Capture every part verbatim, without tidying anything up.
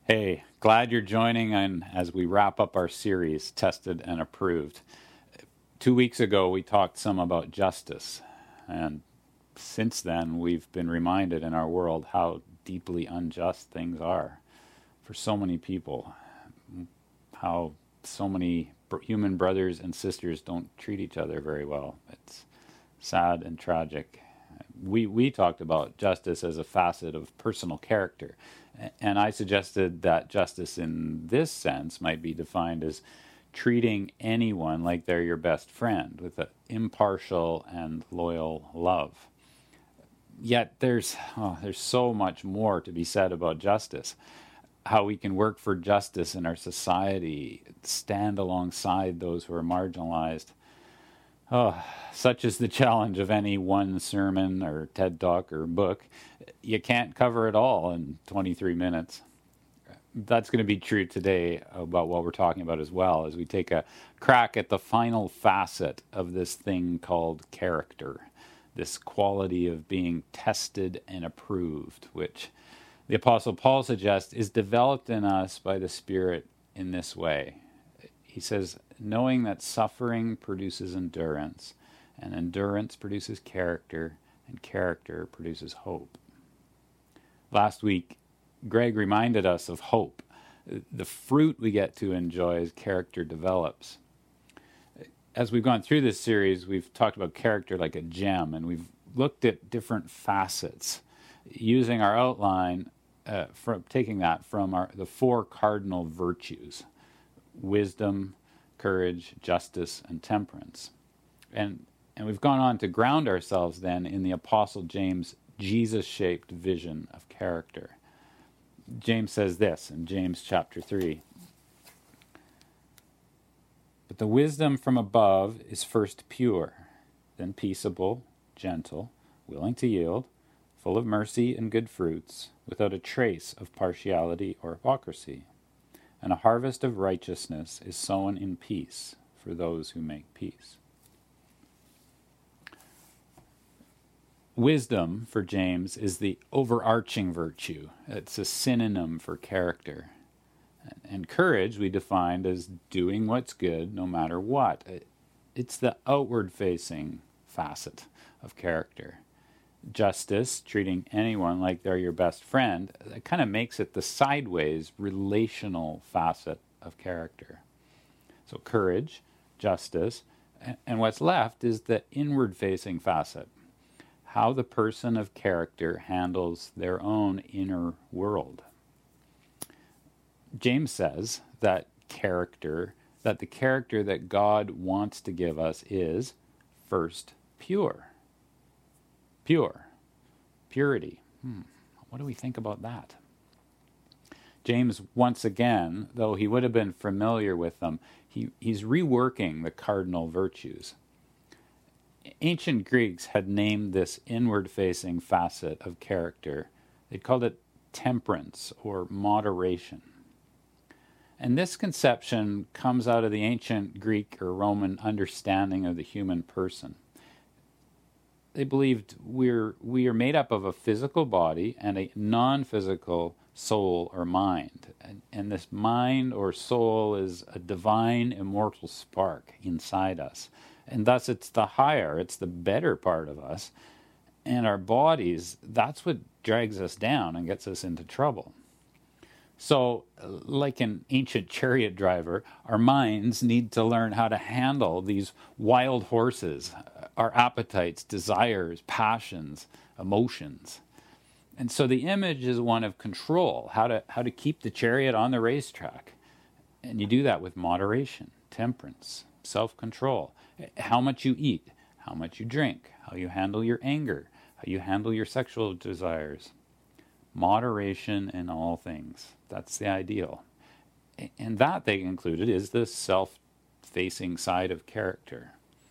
Hey, glad you're joining and as we wrap up our series, Tested and Approved. Two weeks ago, we talked some about justice. And since then, we've been reminded in our world how deeply unjust things are for so many people. How so many human brothers and sisters don't treat each other very well. It's sad and tragic. We, we talked about justice as a facet of personal character. And I suggested that justice in this sense might be defined as treating anyone like they're your best friend with an impartial and loyal love. Yet there's oh, there's so much more to be said about justice. How we can work for justice in our society, stand alongside those who are marginalized. Oh, such is the challenge of any one sermon or TED Talk or book. You can't cover it all in twenty-three minutes. That's going to be true today about what we're talking about as well, as we take a crack at the final facet of this thing called character, this quality of being tested and approved, which the Apostle Paul suggests is developed in us by the Spirit in this way. He says, knowing that suffering produces endurance, and endurance produces character, and character produces hope. Last week, Greg reminded us of hope, the fruit we get to enjoy as character develops. As we've gone through this series, we've talked about character like a gem, and we've looked at different facets, using our outline, uh, from taking that from our, the four cardinal virtues: wisdom, courage, justice, and temperance. And and we've gone on to ground ourselves then in the Apostle James' Jesus-shaped vision of character. James says this in James chapter three. But the wisdom from above is first pure, then peaceable, gentle, willing to yield, full of mercy and good fruits, without a trace of partiality or hypocrisy. And a harvest of righteousness is sown in peace for those who make peace. Wisdom, for James, is the overarching virtue. It's a synonym for character. And courage we defined as doing what's good no matter what. It's the outward-facing facet of character. Justice, treating anyone like they're your best friend, that kind of makes it the sideways, relational facet of character. So courage, justice, and what's left is the inward-facing facet, how the person of character handles their own inner world. James says that character, that the character that God wants to give us is, first, pure. Pure. Purity. Hmm. What do we think about that? James, once again, though he would have been familiar with them, he, he's reworking the cardinal virtues. Ancient Greeks had named this inward-facing facet of character. They called it temperance or moderation. And this conception comes out of the ancient Greek or Roman understanding of the human person. They believed we're we are made up of a physical body and a non-physical soul or mind. And, and this mind or soul is a divine immortal spark inside us. And thus it's the higher, it's the better part of us. And our bodies, that's what drags us down and gets us into trouble. So, like an ancient chariot driver, our minds need to learn how to handle these wild horses, our appetites, desires, passions, emotions. And so the image is one of control, how to how to keep the chariot on the racetrack. And you do that with moderation, temperance, self-control, how much you eat, how much you drink, how you handle your anger, how you handle your sexual desires. Moderation in all things. That's the ideal. And that, they concluded, is the self-facing side of character.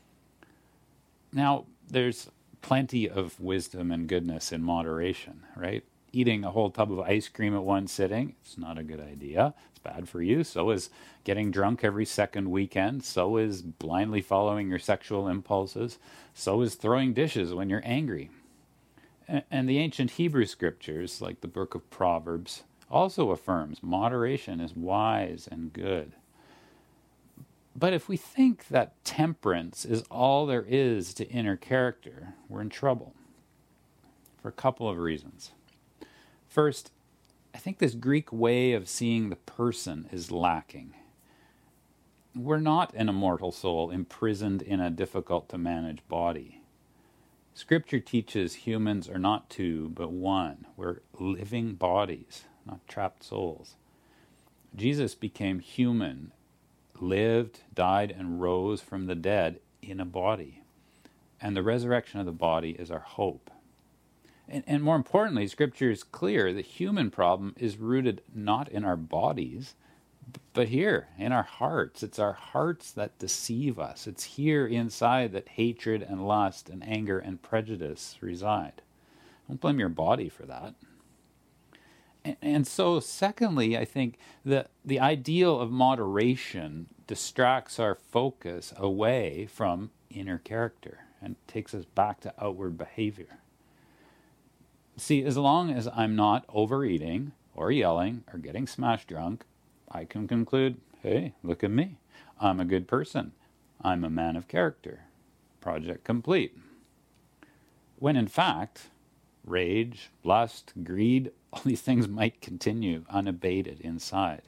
Now, there's plenty of wisdom and goodness in moderation, right? Eating a whole tub of ice cream at one sitting, it's not a good idea. It's bad for you. So is getting drunk every second weekend. So is blindly following your sexual impulses. So is throwing dishes when you're angry. And the ancient Hebrew scriptures, like the book of Proverbs, also affirms moderation is wise and good. But if we think that temperance is all there is to inner character, we're in trouble for a couple of reasons. First, I think this Greek way of seeing the person is lacking. We're not an immortal soul imprisoned in a difficult-to-manage body. Scripture teaches humans are not two, but one. We're living bodies, not trapped souls. Jesus became human, lived, died, and rose from the dead in a body. And the resurrection of the body is our hope. And, and more importantly, Scripture is clear. The human problem is rooted not in our bodies, but here, in our hearts. It's our hearts that deceive us. It's here inside that hatred and lust and anger and prejudice reside. Don't blame your body for that. And, and so, secondly, I think the, the ideal of moderation distracts our focus away from inner character and takes us back to outward behavior. See, as long as I'm not overeating or yelling or getting smash drunk, I can conclude, hey, look at me. I'm a good person. I'm a man of character. Project complete. When in fact, rage, lust, greed, all these things might continue unabated inside.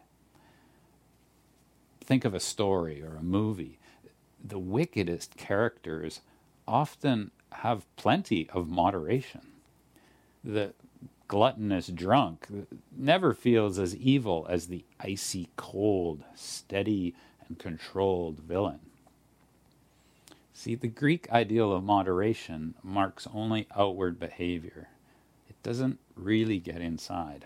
Think of a story or a movie. The wickedest characters often have plenty of moderation. The gluttonous drunk never feels as evil as the icy cold, steady, and controlled villain. See, the Greek ideal of moderation marks only outward behavior. It doesn't really get inside.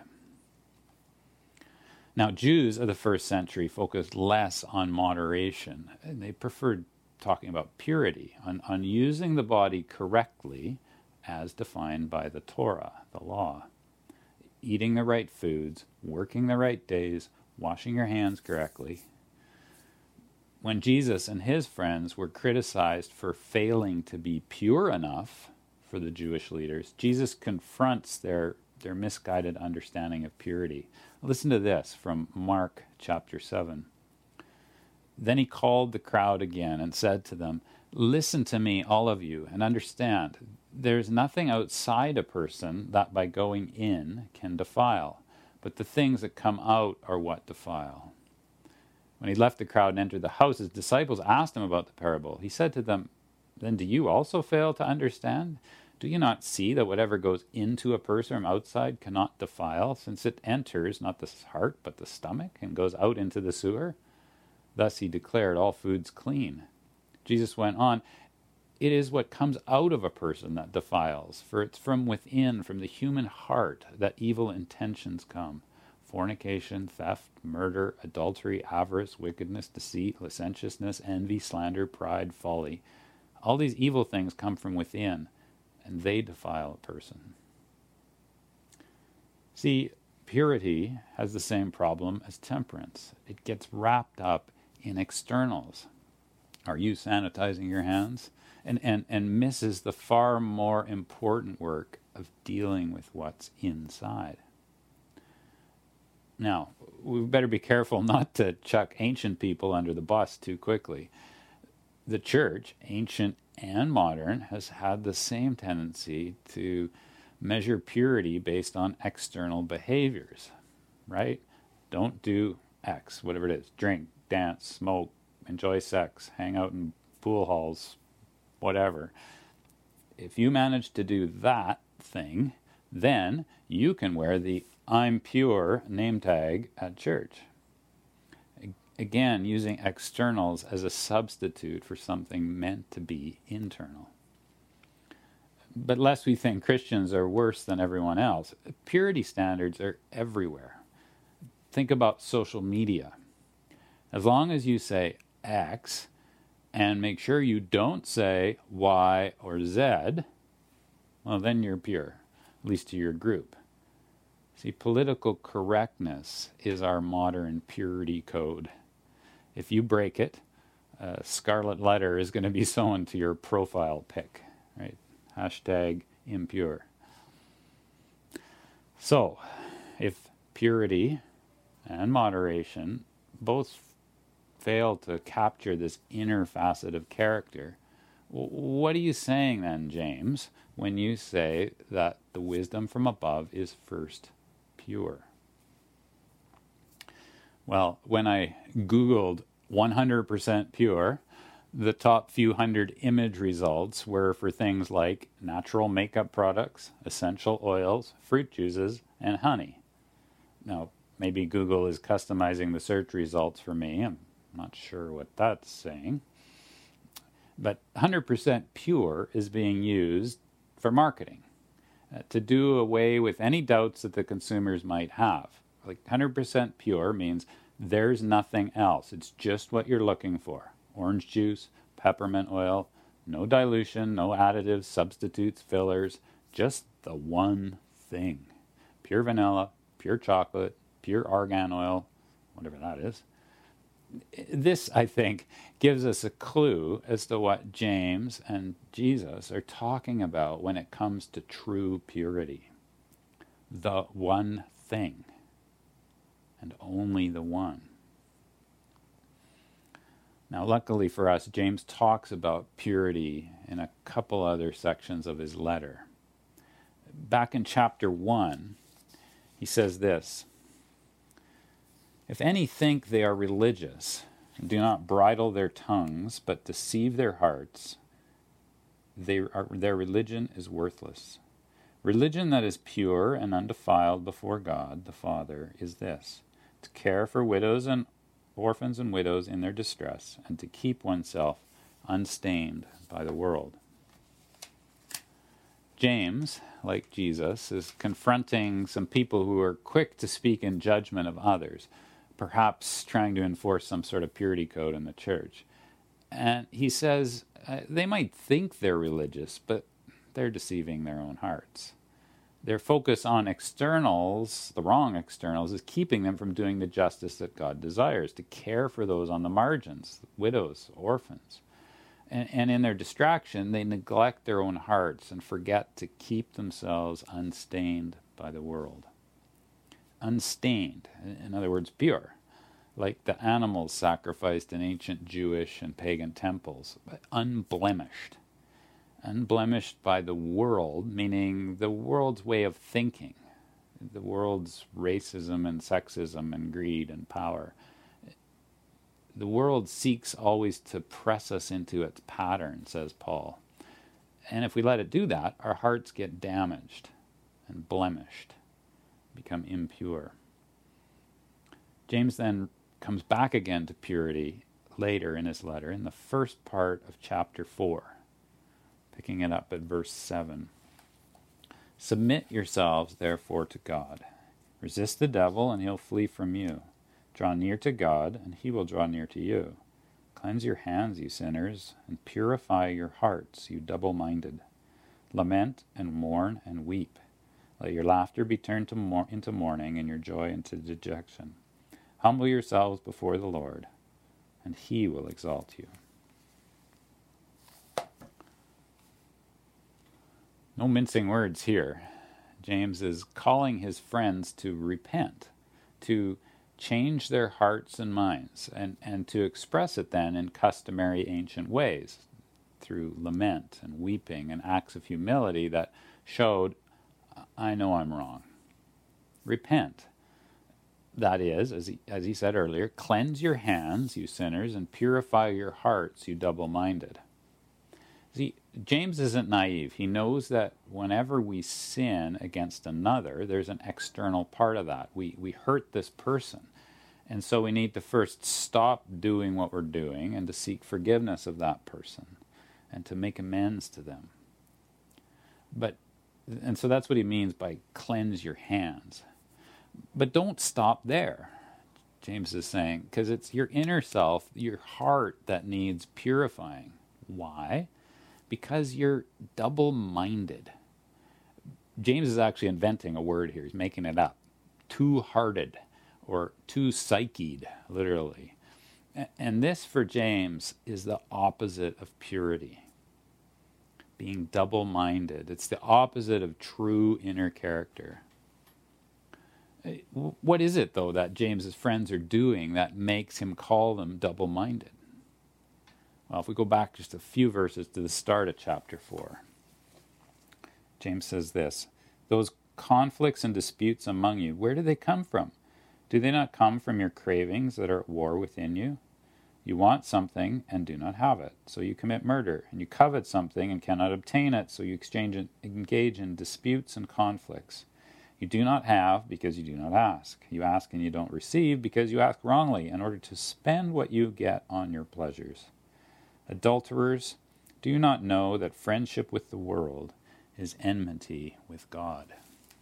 Now, Jews of the first century focused less on moderation, and they preferred talking about purity, on, on using the body correctly as defined by the Torah, the law. Eating the right foods, working the right days, washing your hands correctly. When Jesus and his friends were criticized for failing to be pure enough for the Jewish leaders, Jesus confronts their, their misguided understanding of purity. Listen to this from Mark chapter seven. Then he called the crowd again and said to them, "Listen to me, all of you, and understand. There's nothing outside a person that by going in can defile, but the things that come out are what defile." When he left the crowd and entered the house, his disciples asked him about the parable. He said to them, "Then do you also fail to understand? Do you not see that whatever goes into a person from outside cannot defile, since it enters not the heart but the stomach and goes out into the sewer?" Thus he declared all foods clean. Jesus went on, "It is what comes out of a person that defiles, for it's from within, from the human heart, that evil intentions come. Fornication, theft, murder, adultery, avarice, wickedness, deceit, licentiousness, envy, slander, pride, folly. All these evil things come from within, and they defile a person." See, purity has the same problem as temperance. It gets wrapped up in externals. Are you sanitizing your hands? And, and, and misses the far more important work of dealing with what's inside. Now, we better be careful not to chuck ancient people under the bus too quickly. The church, ancient and modern, has had the same tendency to measure purity based on external behaviors, right? Don't do X, whatever it is. Drink, dance, smoke, enjoy sex, hang out in pool halls, whatever. If you manage to do that thing, then you can wear the "I'm pure" name tag at church. Again, using externals as a substitute for something meant to be internal. But lest we think Christians are worse than everyone else, purity standards are everywhere. Think about social media. As long as you say X, and make sure you don't say Y or Z, well, then you're pure, at least to your group. See, political correctness is our modern purity code. If you break it, a scarlet letter is going to be sewn to your profile pic, right? Hashtag impure. So, if purity and moderation both fail to capture this inner facet of character. What are you saying then, James, when you say that the wisdom from above is first pure? Well, when I Googled one hundred percent pure, the top few hundred image results were for things like natural makeup products, essential oils, fruit juices, and honey. Now, maybe Google is customizing the search results for me. I'm not sure what that's saying. But one hundred percent pure is being used for marketing, uh, to do away with any doubts that the consumers might have. Like one hundred percent pure means there's nothing else. It's just what you're looking for. Orange juice, peppermint oil, no dilution, no additives, substitutes, fillers, just the one thing. Pure vanilla, pure chocolate, pure argan oil, whatever that is. This, I think, gives us a clue as to what James and Jesus are talking about when it comes to true purity. The one thing, and only the one. Now, luckily for us, James talks about purity in a couple other sections of his letter. Back in chapter one, he says this: "If any think they are religious, and do not bridle their tongues, but deceive their hearts, they are, their religion is worthless. Religion that is pure and undefiled before God the Father is this: to care for widows and orphans and widows in their distress, and to keep oneself unstained by the world." James, like Jesus, is confronting some people who are quick to speak in judgment of others, perhaps trying to enforce some sort of purity code in the church. And he says uh, they might think they're religious, but they're deceiving their own hearts. Their focus on externals, the wrong externals, is keeping them from doing the justice that God desires, to care for those on the margins, widows, orphans. And, and in their distraction, they neglect their own hearts and forget to keep themselves unstained by the world. Unstained, in other words, pure, like the animals sacrificed in ancient Jewish and pagan temples, but unblemished. Unblemished by the world, meaning the world's way of thinking, the world's racism and sexism and greed and power. The world seeks always to press us into its pattern, says Paul. And if we let it do that, our hearts get damaged and blemished, become impure. James then comes back again to purity later in his letter, in the first part of chapter four. Picking it up at verse seven. "Submit yourselves, therefore, to God. Resist the devil, and he'll flee from you. Draw near to God, and he will draw near to you. Cleanse your hands, you sinners, and purify your hearts, you double-minded. Lament and mourn and weep. Let your laughter be turned to mor- into mourning, and your joy into dejection. Humble yourselves before the Lord, and he will exalt you." No mincing words here. James is calling his friends to repent, to change their hearts and minds, and, and to express it then in customary ancient ways, through lament and weeping and acts of humility that showed, I know I'm wrong. Repent. That is, as he, as he said earlier, cleanse your hands, you sinners, and purify your hearts, you double-minded. See, James isn't naive. He knows that whenever we sin against another, there's an external part of that. We we hurt this person. And so we need to first stop doing what we're doing and to seek forgiveness of that person and to make amends to them. But and so that's what he means by cleanse your hands. But don't stop there, James is saying, because it's your inner self, your heart, that needs purifying. Why? Because you're double-minded. James is actually inventing a word here. He's making it up. Two-hearted, or two-psyched, literally. And this, for James, is the opposite of purity. Being double-minded. It's the opposite of true inner character. What is it, though, that James's friends are doing that makes him call them double-minded? Well, if we go back just a few verses to the start of chapter four, James says this, "Those conflicts and disputes among you, where do they come from? Do they not come from your cravings that are at war within you? You want something and do not have it, so you commit murder, and you covet something and cannot obtain it, so you exchange and engage in disputes and conflicts. You do not have because you do not ask. You ask and you don't receive because you ask wrongly in order to spend what you get on your pleasures. Adulterers, do you not know that friendship with the world is enmity with God?"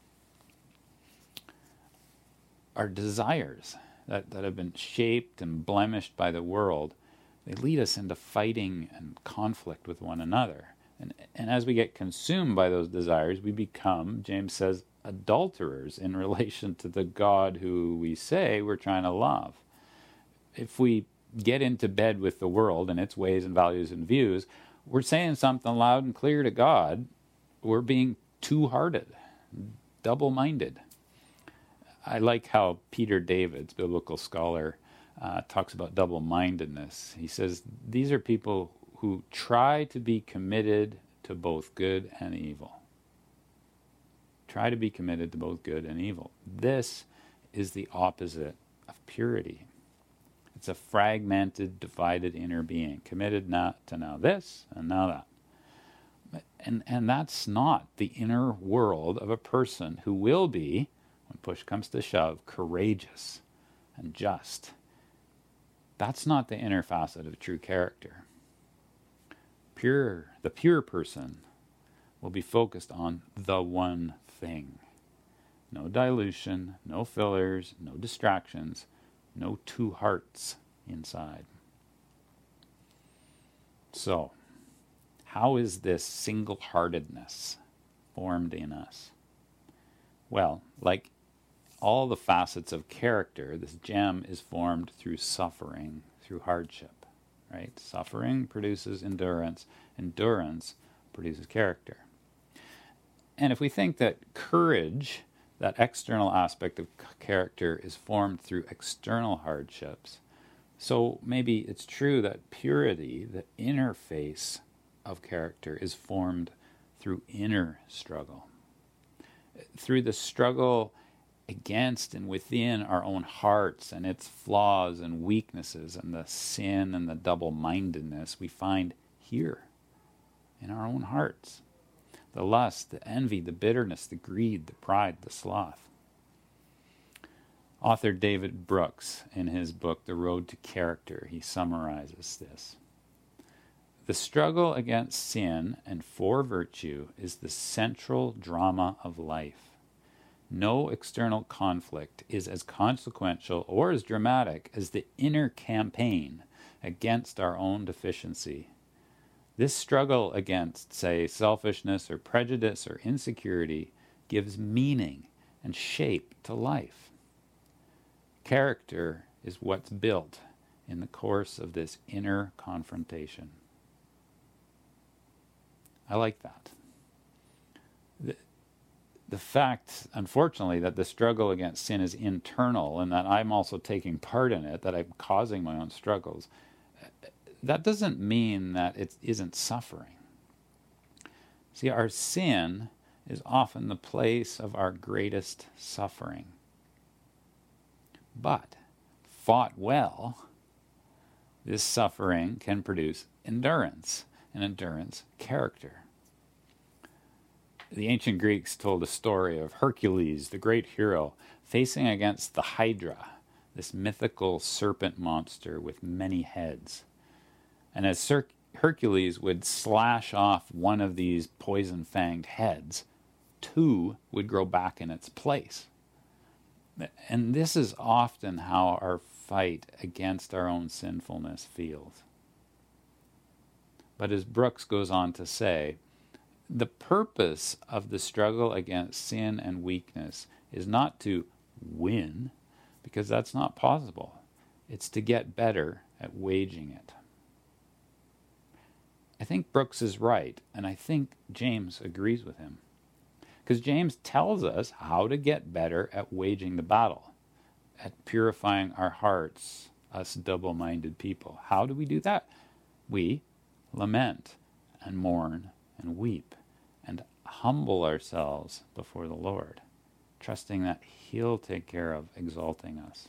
Our desires that, that have been shaped and blemished by the world, they lead us into fighting and conflict with one another. And, and as we get consumed by those desires, we become, James says, adulterers in relation to the God who we say we're trying to love. If we get into bed with the world and its ways and values and views, we're saying something loud and clear to God. We're being two-hearted, double-minded. I like how Peter Davids, biblical scholar, uh, talks about double-mindedness. He says these are people who try to be committed to both good and evil. Try to be committed to both good and evil. This is the opposite of purity. It's a fragmented, divided inner being, committed not to now this and now that. And, and that's not the inner world of a person who will be, when push comes to shove, courageous and just. That's not the inner facet of true character. Pure, the pure person will be focused on the one thing. No dilution, no fillers, no distractions, no two hearts inside. So, how is this single-heartedness formed in us? Well, like all the facets of character, this gem is formed through suffering, through hardship, right? Suffering produces endurance. Endurance produces character. And if we think that courage, that external aspect of character, is formed through external hardships, so maybe it's true that purity, the inner face of character, is formed through inner struggle. Through the struggle against and within our own hearts and its flaws and weaknesses and the sin and the double-mindedness we find here in our own hearts. The lust, the envy, the bitterness, the greed, the pride, the sloth. Author David Brooks, in his book, The Road to Character, he summarizes this. The struggle against sin and for virtue is the central drama of life. No external conflict is as consequential or as dramatic as the inner campaign against our own deficiency. This struggle against, say, selfishness or prejudice or insecurity gives meaning and shape to life. Character is what's built in the course of this inner confrontation. I like that. The, the fact, unfortunately, that the struggle against sin is internal and that I'm also taking part in it, that I'm causing my own struggles, that doesn't mean that it isn't suffering. See, our sin is often the place of our greatest suffering. But, fought well, this suffering can produce endurance, and endurance character. The ancient Greeks told a story of Hercules, the great hero, facing against the Hydra, this mythical serpent monster with many heads. And as Sir Hercules would slash off one of these poison-fanged heads, two would grow back in its place. And this is often how our fight against our own sinfulness feels. But as Brooks goes on to say, the purpose of the struggle against sin and weakness is not to win, because that's not possible. It's to get better at waging it. I think Brooks is right, and I think James agrees with him. Because James tells us how to get better at waging the battle, at purifying our hearts, us double-minded people. How do we do that? We lament and mourn and weep and humble ourselves before the Lord, trusting that He'll take care of exalting us.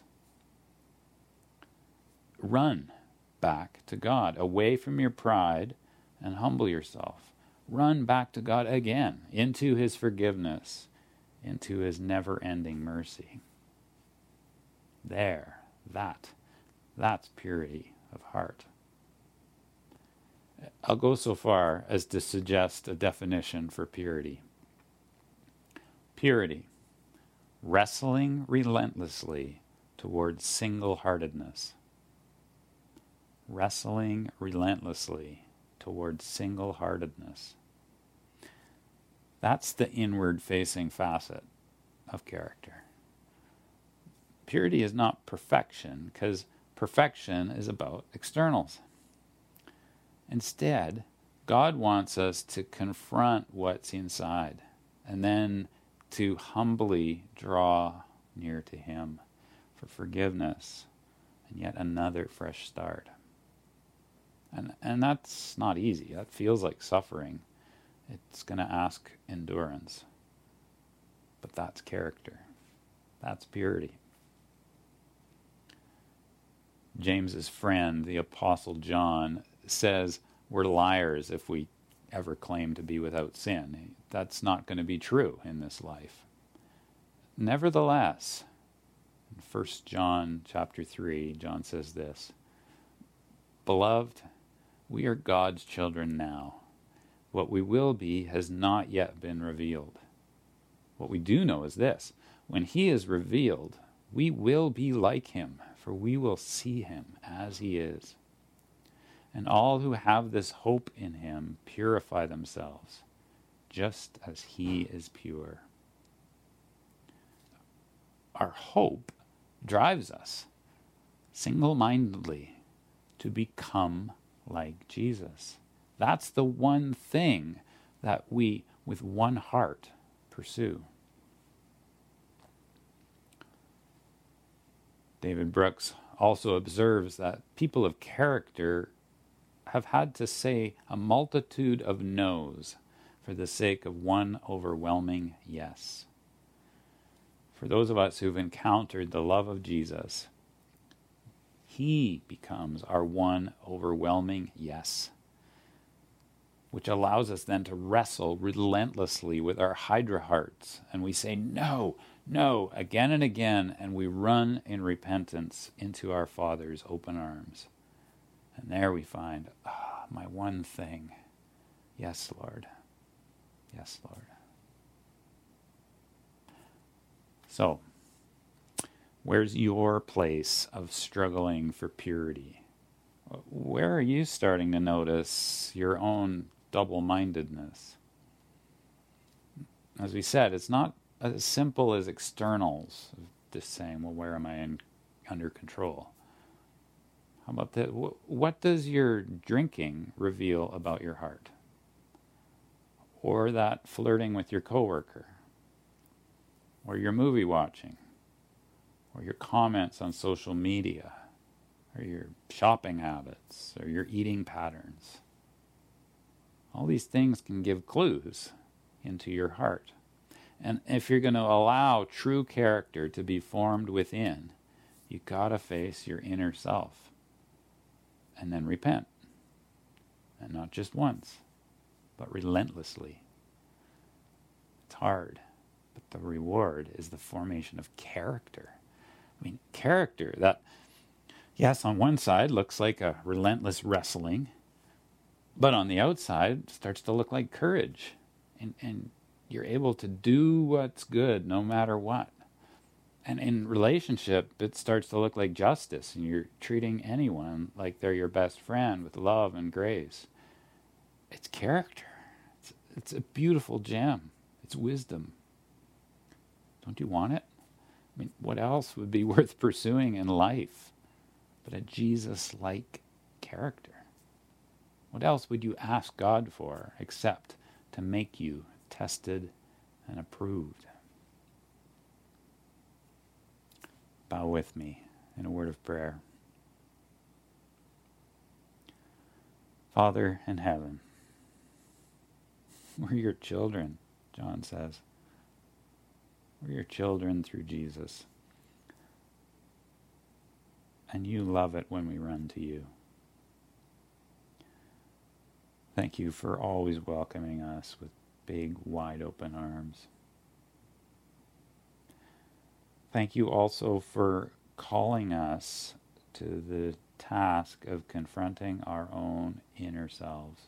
Run back to God, away from your pride, and humble yourself. Run back to God again, into His forgiveness, into His never-ending mercy. There, that, that's purity of heart. I'll go so far as to suggest a definition for purity. Purity, wrestling relentlessly towards single-heartedness. Wrestling relentlessly towards single-heartedness. That's the inward-facing facet of character. Purity is not perfection, because perfection is about externals. Instead, God wants us to confront what's inside and then to humbly draw near to Him for forgiveness and yet another fresh start. And and that's not easy. That feels like suffering. It's going to ask endurance. But that's character. That's purity. James's friend, the Apostle John, says we're liars if we ever claim to be without sin. That's not going to be true in this life. Nevertheless, in First John chapter three, John says this, "Beloved, we are God's children now. What we will be has not yet been revealed. What we do know is this: when He is revealed, we will be like Him, for we will see Him as He is. And all who have this hope in Him purify themselves, just as He is pure." Our hope drives us single-mindedly to become like Jesus. That's the one thing that we, with one heart, pursue. David Brooks also observes that people of character have had to say a multitude of no's for the sake of one overwhelming yes. For those of us who've encountered the love of Jesus, He becomes our one overwhelming yes, which allows us then to wrestle relentlessly with our Hydra hearts, and we say no, no, again and again, and we run in repentance into our Father's open arms. And there we find, ah, my one thing. Yes, Lord. Yes, Lord. So, where's your place of struggling for purity? Where are you starting to notice your own double-mindedness? As we said, it's not as simple as externals, just saying, well, where am I in, under control? How about that? What does your drinking reveal about your heart? Or that flirting with your coworker? Or your movie watching? Or your comments on social media? Or your shopping habits? Or your eating patterns? All these things can give clues into your heart. And if you're going to allow true character to be formed within, you got to face your inner self. And then repent. And not just once, but relentlessly. It's hard, but the reward is the formation of character. I mean, character that, yes, on one side looks like a relentless wrestling, but on the outside starts to look like courage. And, and you're able to do what's good no matter what. And in relationship, it starts to look like justice, and you're treating anyone like they're your best friend with love and grace. It's character. It's, it's a beautiful gem. It's wisdom. Don't you want it? I mean, what else would be worth pursuing in life but a Jesus-like character? What else would you ask God for except to make you tested and approved. Bow with me in a word of prayer. Father in heaven, we're your children, John says. We're your children through Jesus. And you love it when we run to you. Thank you for always welcoming us with big, wide open arms. Thank you also for calling us to the task of confronting our own inner selves,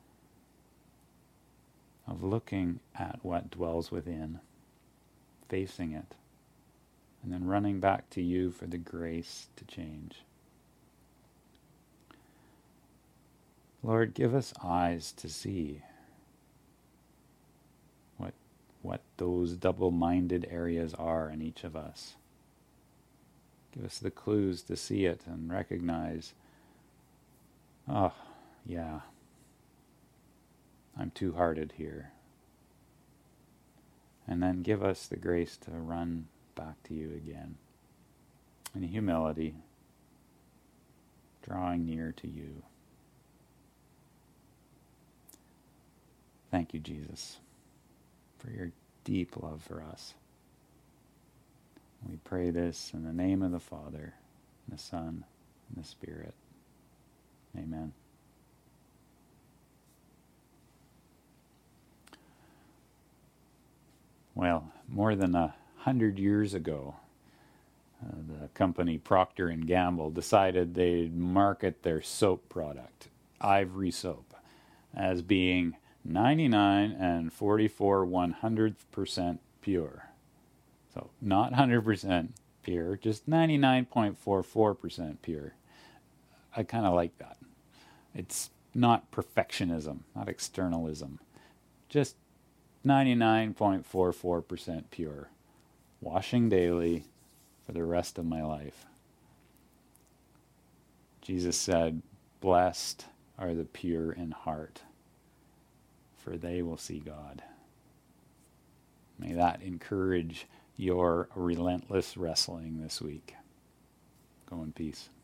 of looking at what dwells within, facing it, and then running back to you for the grace to change. Lord, give us eyes to see what what those double-minded areas are in each of us. Give us the clues to see it and recognize, oh, yeah, I'm two-hearted here. And then give us the grace to run back to you again in humility, drawing near to you. Thank you, Jesus, for your deep love for us. We pray this in the name of the Father, and the Son, and the Spirit. Amen. Well, more than a hundred years ago, uh, the company Procter and Gamble decided they'd market their soap product, Ivory Soap, as being ninety-nine and forty-four one hundredth percent pure. So not one hundred percent pure, just ninety-nine point four four percent pure. I kind of like that. It's not perfectionism, not externalism. Just ninety-nine point four four percent pure. Washing daily for the rest of my life. Jesus said, "Blessed are the pure in heart, for they will see God." May that encourage your relentless wrestling this week. Go in peace.